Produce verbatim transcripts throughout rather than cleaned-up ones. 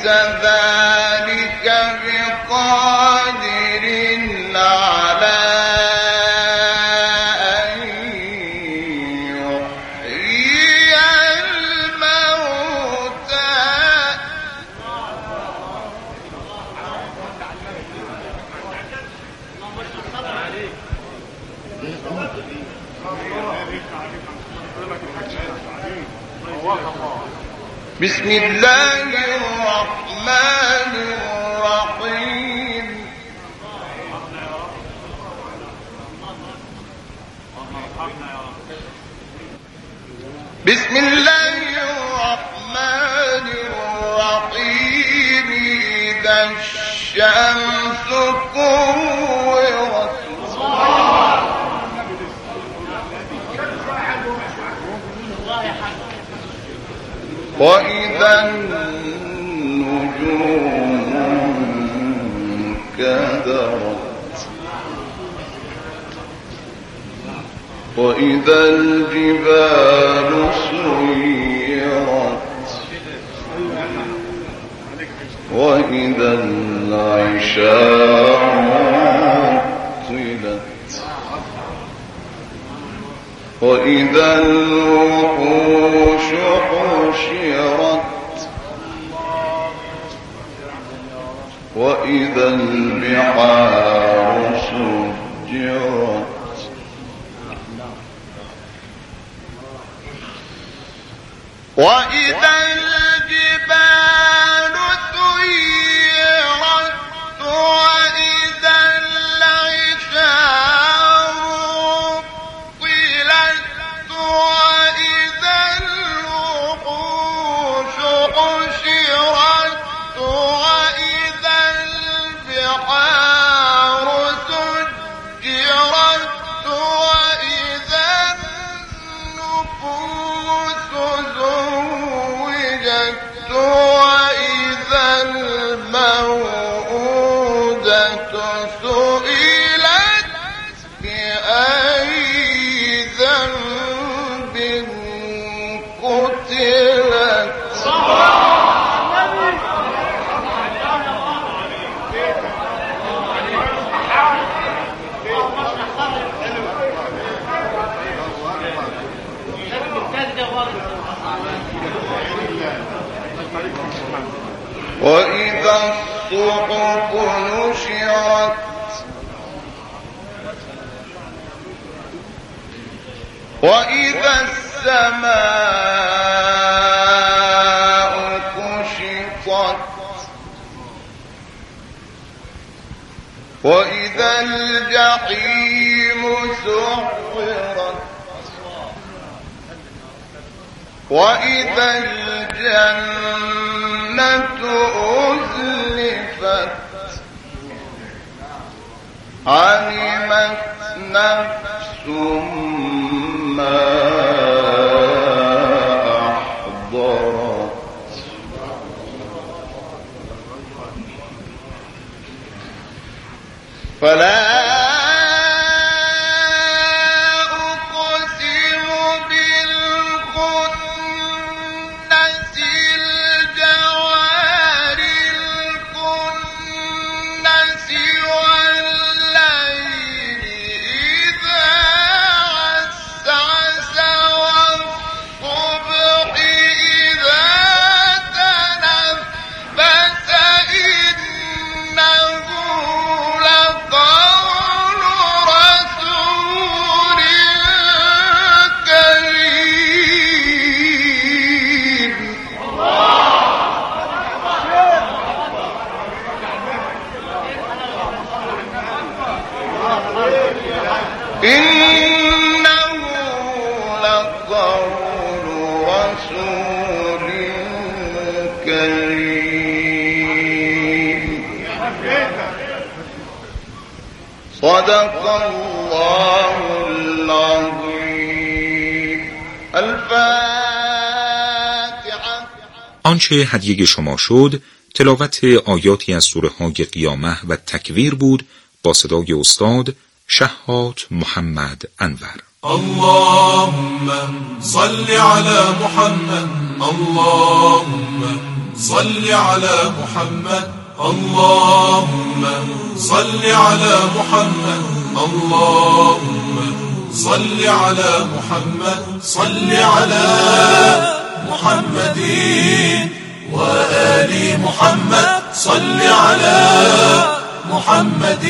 ليس ذلك بقادر على أن يحيي الموتى. بسم الله الرحمن الرحيم. بسم الله الرحمن الرحيم. إذا الشمس كورت وإذا النجوم كدرت وإذا الجبال سيرت وإذا العشار عطلت وإذا الوحوش حشرت وإذا البحار سجرت وإذا الجبال سيرت وإذا العشار عطلت وإذا الوحوش حشرت وإذا البحار سجرت وإذا النفوس زوجت وإذا الموءودة سئلت بأي ذنب قتلت. وإذا الصحف نشرت وإذا السماء كشطت وإذا الجحيم سعرت وإذا الجنة أزلفت علمت نفس ما أحضرت. فلا إنه لقول رسول كريم. صدق الله العظيم. الفاتحة. آنچه هدیه شما شد تلاوت آیاتی از سوره های قیامه و تکویر بود با صدای استاد شهاب محمد انور. اللهم صل على محمد. اللهم صل على محمد اللهم صل على محمد اللهم صل على محمد صل على محمد وآل محمد صل على محمد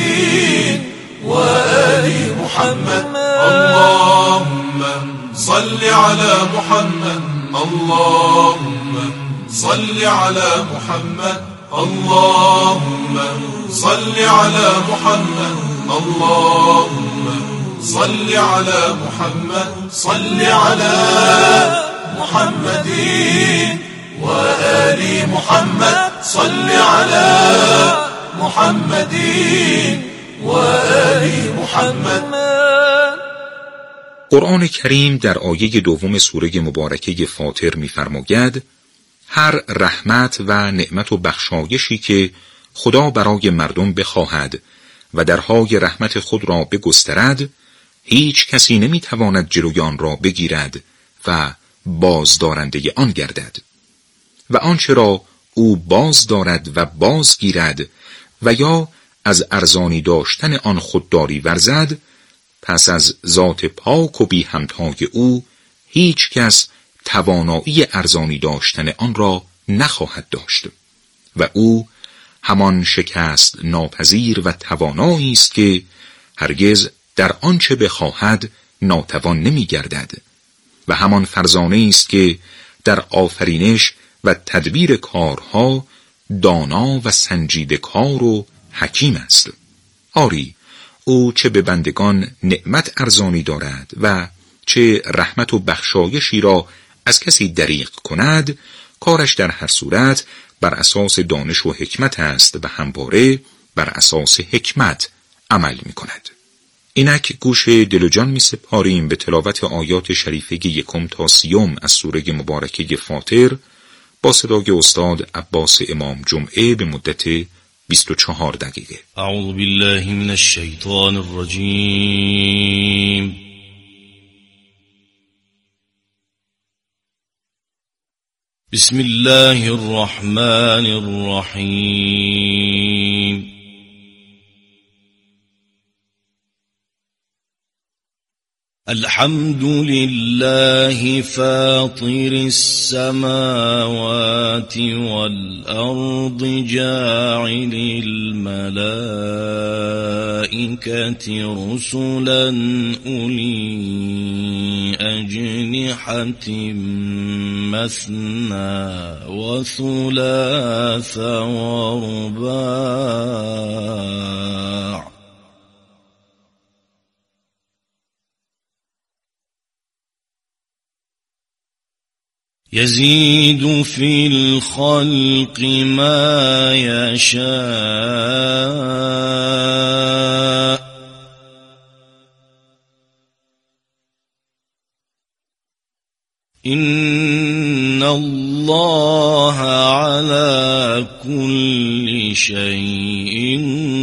وآل محمد اللهم صل على محمد اللهم صل على محمد اللهم صل على محمد اللهم صل على محمد صل على محمد وآل محمد صل على محمد وآل محمد. قرآن کریم در آیه دوم سوره مبارکه فاطر می‌فرماید هر رحمت و نعمت و بخشایشی که خدا برای مردم بخواهد و درهای رحمت خود را بگسترد، هیچ کسی نمیتواند جلوی آن را بگیرد و بازدارنده آن گردد و آنچه را او باز دارد و بازگیرد و یا از ارزانی داشتن آن خودداری ورزد، پس از ذات پاک و بی همتای او هیچ کس توانایی ارزانی داشتن آن را نخواهد داشت و او همان شکست ناپذیر و توانایی است که هرگز در آنچه بخواهد ناتوان نمی گردد و همان فرزانه است که در آفرینش و تدبیر کارها دانا و سنجیده کار و حکیم است. آری، او چه به بندگان نعمت ارزانی دارد و چه رحمت و بخشایشی را از کسی دریغ کند، کارش در هر صورت بر اساس دانش و حکمت است و همواره بر اساس حکمت عمل می کند. اینک گوش دل و جان می سپاریم به تلاوت آیات شریفه یکم تا سیوم از سوره مبارکه فاطر با صدای استاد عباس امام جمعه به مدت بیست و چهار دقیقه. اعوذ بالله من الشیطان الرجیم. بسم الله الرحمن الرحیم. الحمد لله فاطر السماوات والأرض جاعل الملائكة رسلا أولي أجنحة مثنى وثلاث ورباع يزيد في الخلق ما يشاء إن الله على كل شيء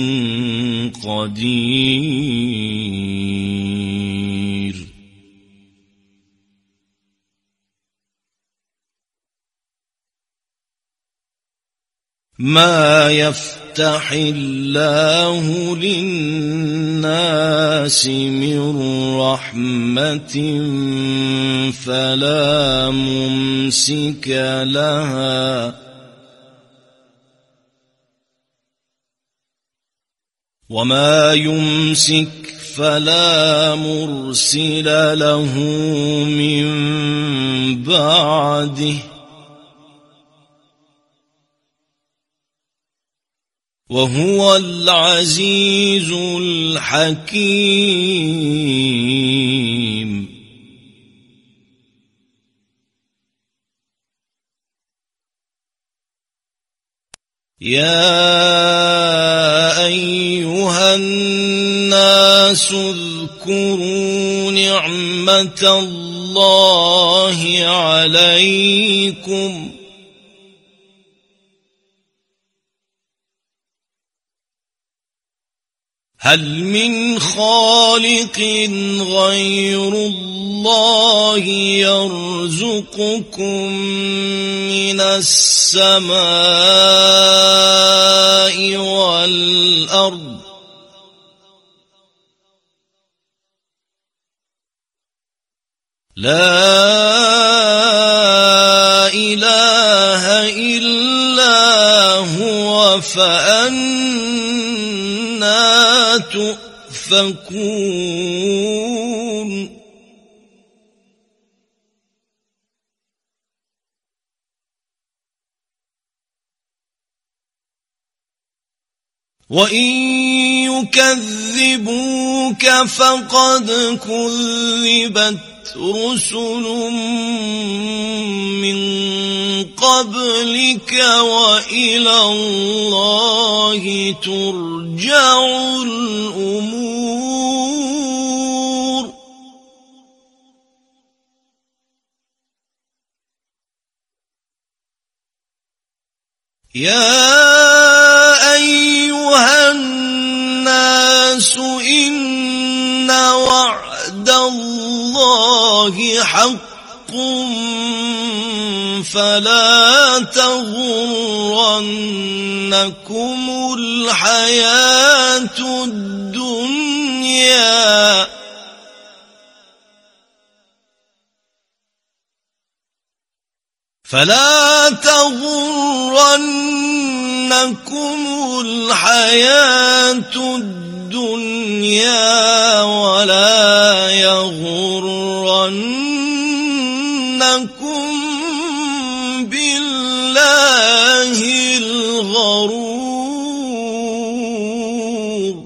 قدير. ما يفتح الله للناس من رحمة فلا ممسك لها وما يمسك فلا مرسل له من بعده وهو العزيز الحكيم. يا أيها الناس اذكروا نعمة الله عليكم هل من خالق غير الله يرزقكم من السماء والأرض لا إله إلا هو فأنى تؤفكون وإن يكذبوك فقد كذبت رسل من قبلك وإلى الله ترجع الأمور يا أيها الناس إن وعد الله حق فلا تغرنكم الحياة الدنيا فلا تغرنكم الحياة الدنيا ولا يغرنكم بالله الغرور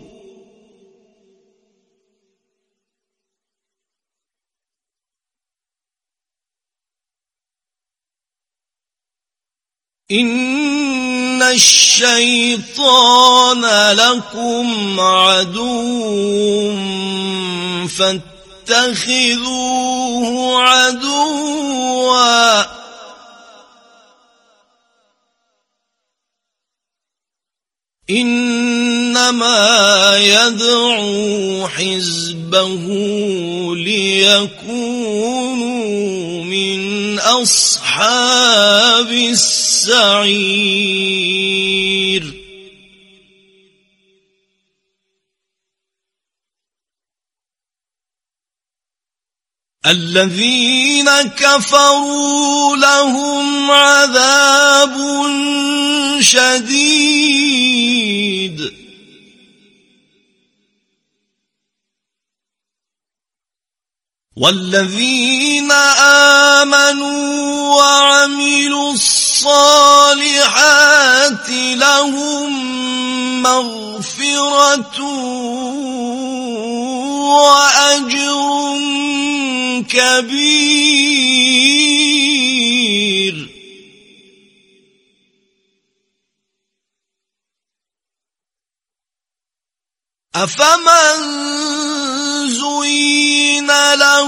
إن الشيطان لكم عدو فاتخذوه عدوا إنما يدعو حزبه ليكونوا من أصحاب السعير الذين كفروا لهم عذاب شديد والذين آمنوا وعملوا الصالحات لهم مغفرة وأجر كبير أفمن زين له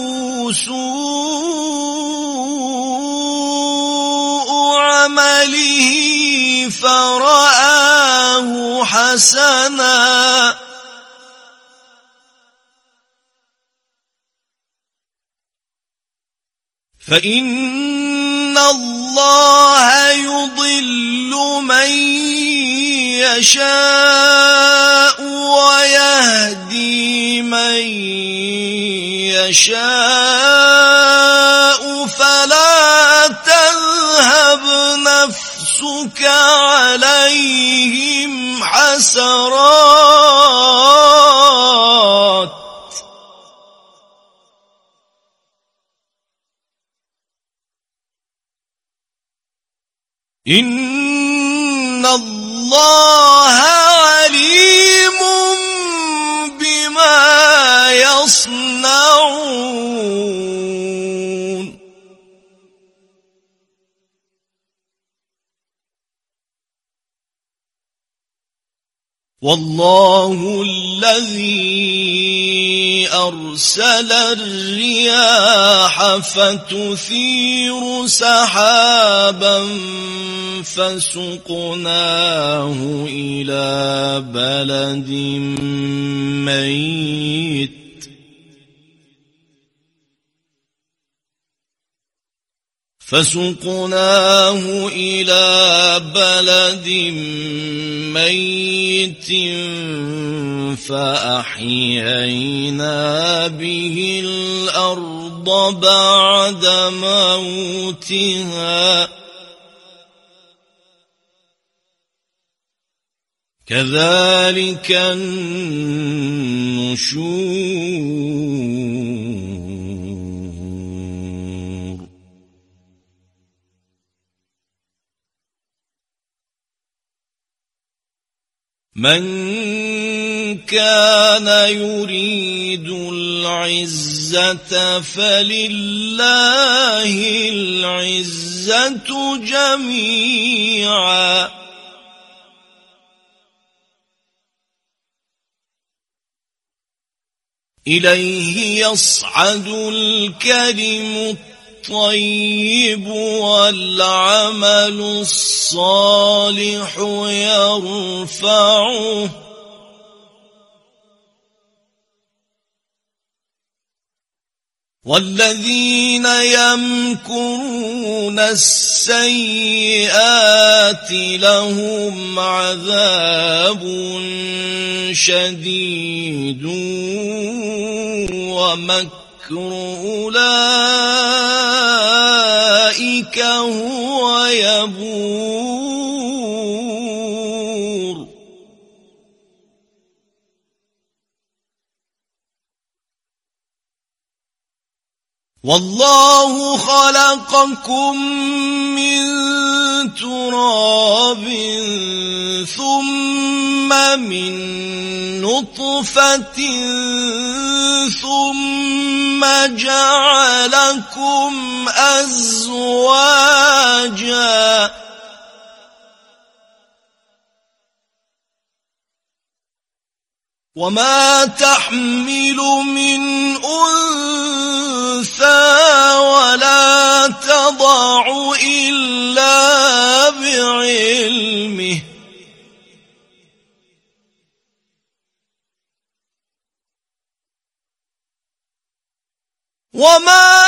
سوء عمله فرآه حسنا فإن الله يضل من يشاء ويهدي من يشاء فلا تذهب نفسك عليهم حسرات إن الله عليم بما يصنعون والله الذي أرسل الرياح فتثير سحابا فسقناه إلى بلد ميت فسقناه إلى بلد ميت فأحيينا به الأرض بعد موتها كذلك النشور. من كان يريد العزة فلله العزة جميعا إليه يصعد الكلم الطيب والعمل الصالح يرفعه والذين يمكرون السيئات لهم عذاب شديد ومكر أولئك هو يبور. والله خلقكم من تراب ثم من نطفة ثم جعلكم أزواجا وما تحمل من أنثى ولا تضع إلا بعلمه وما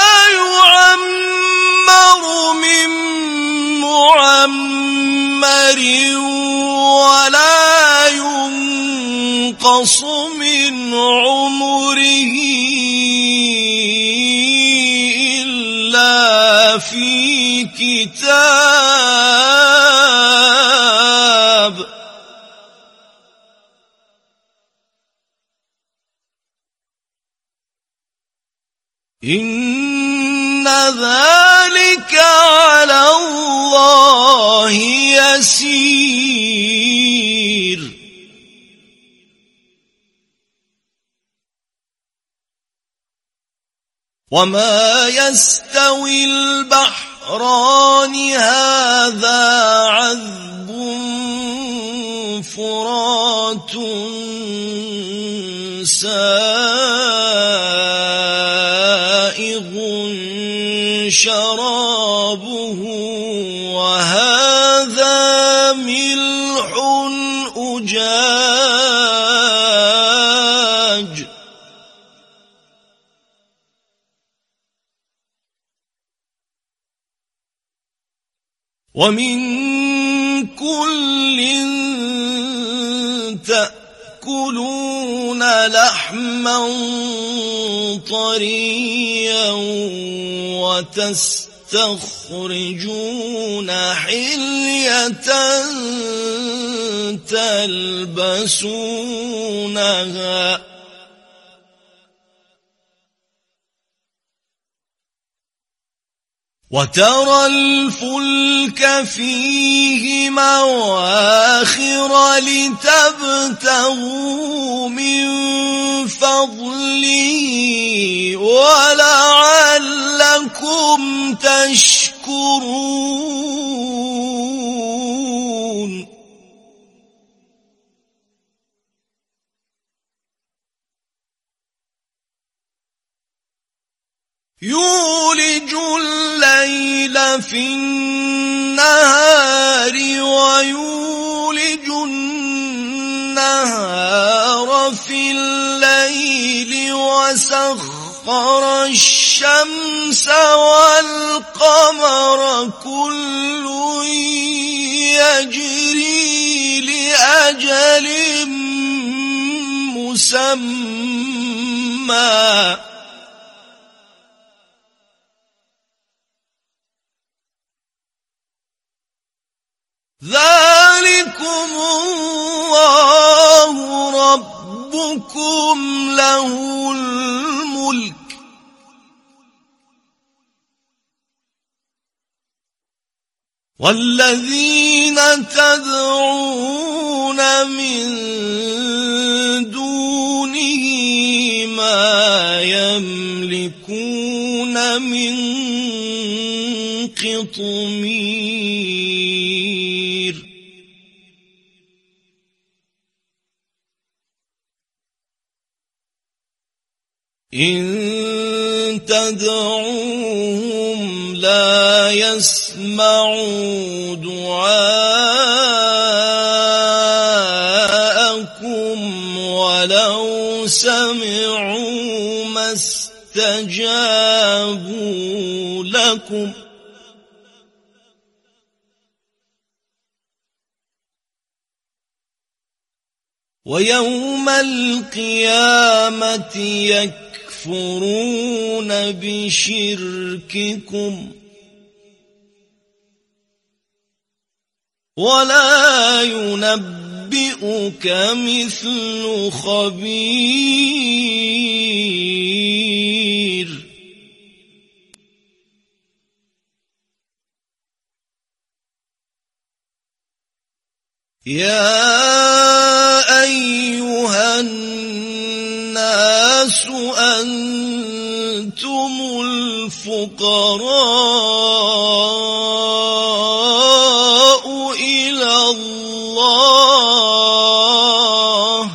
يعمر من معمر ولا ينقص من عمره إلا في كتاب إن ذلك على الله يسير. وما يستوي البحران هذا عذب فرات سائغ شرابه وهذا ملح أجاج ومن كل تأكلون لحما طريا وتستخرجون حلية تلبسونها وترى الفلك فيه مواخر لتبتغوا من فضله ولعلكم تشكرون. يولج الليل في النهار ويولج النهار في الليل وسخر الشمس والقمر كل يجري لأجل مسمى ذلكم الله ربكم له الملك والذين تدعون من دونه ما يملكون من قطمير إن تدعوهم لا يسمعوا دعاءكم ولو سمعوا ما استجابوا لكم ويوم القيامة يكفرون بشرككم ولا ينبئك مثل خبير يا أيها الناس أنتم الفقراء إلى الله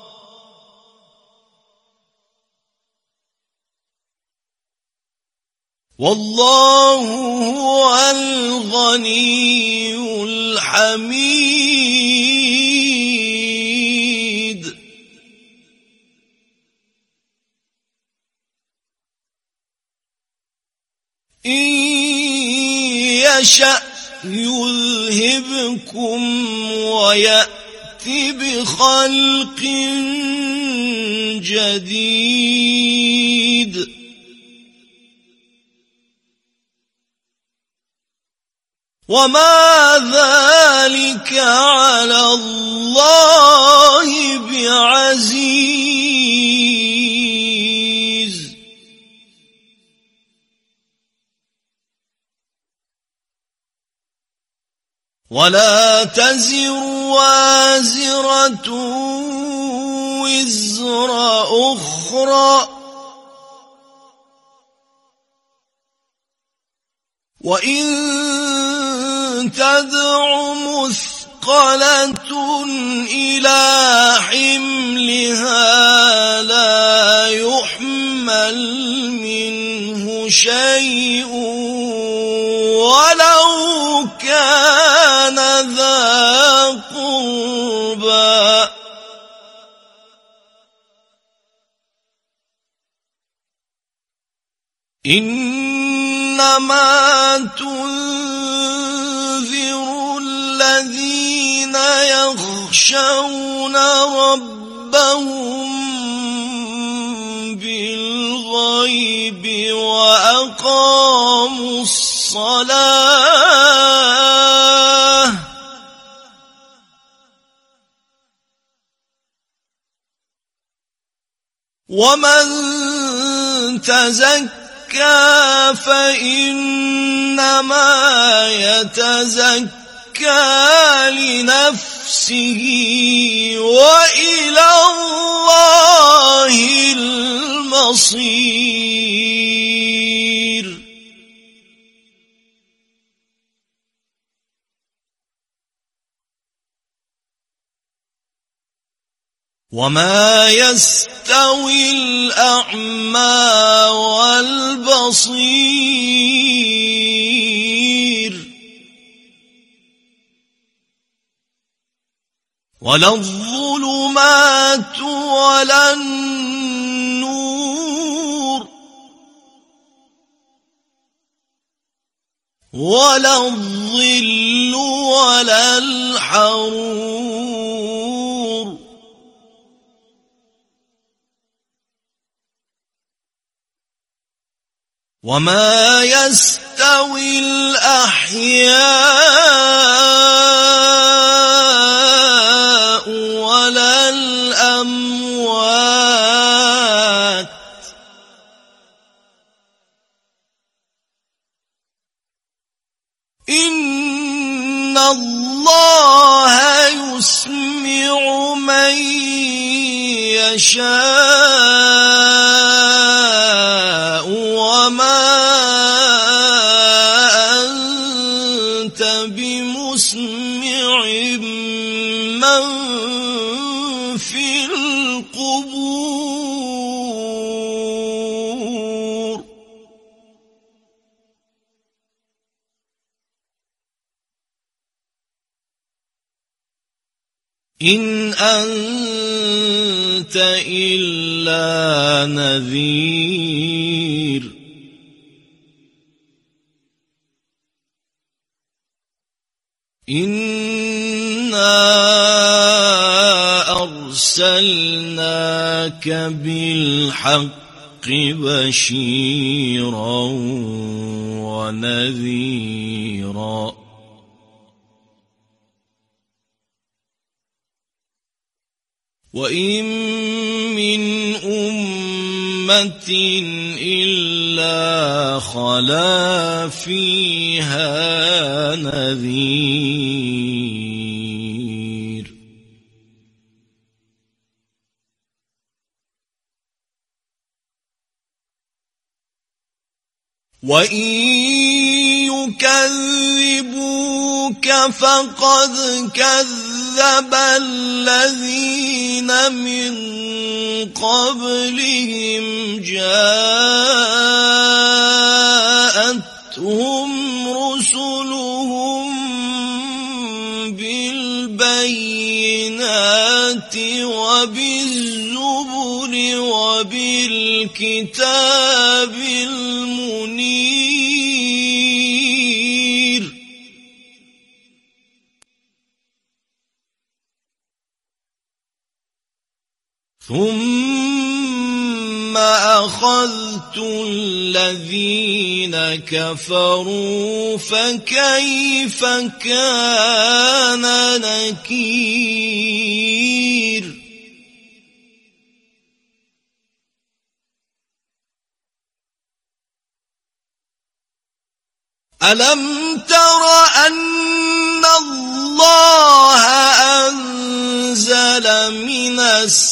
والله هو الغني الحميد إن يشأ يذهبكم ويأت بخلق جديد وما ذلك على الله بعزيز ولا تزر وازرة وزر أخرى وإن تدع مثقلة إلى حملها لا يحمل منه شيء ولو كان ذا قربى إنما تنذر الذين يخشون ربهم بالغيب وأقاموا الصلاة ومن تزكى فإنما يتزكى لنفسه وإلى الله المصير وما يستوي الأعمى والبصير ولا الظلمات ولا النور ولا الظل ولا الحرور وما يستوي الأحياء ولا الأموات إن الله يسمع من يشاء وما أنت بمسمع من في القبور إن أنت إلا نذير إنا أرسلناك بالحق بشيرا ونذيرا وإن من أمة إلا خلا فيها نذير وإن يكذبوك فقد كذب الذين من قبلهم جاءتهم رسلهم بالبينات وبالزبر وبالكتاب المنير ثم أخذت الذين كفروا فكيف كان نكير ألم تر أن الله أنزل من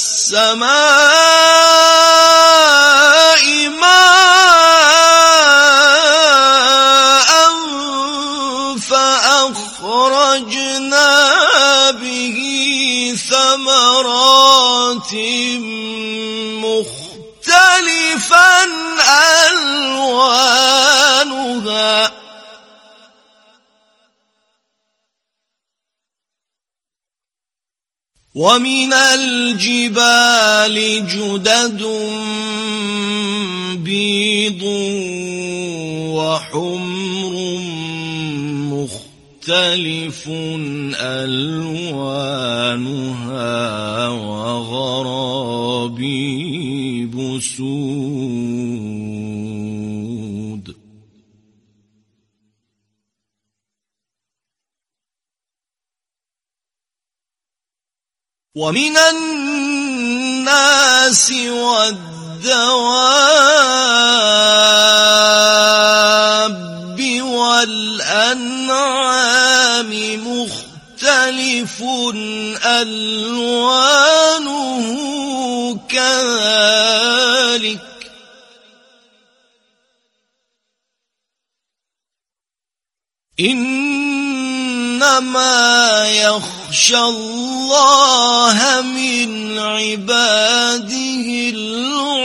السماء ماء فأخرجنا به ثمرات مختلفا ألوانها ومن الجبال جدد بيض وحمر مختلف ألوانها وغرابيب سود ومن الناس والدواب والأنعام مختلف ألوانه كذلك إنما يخ يخشى الله من عباده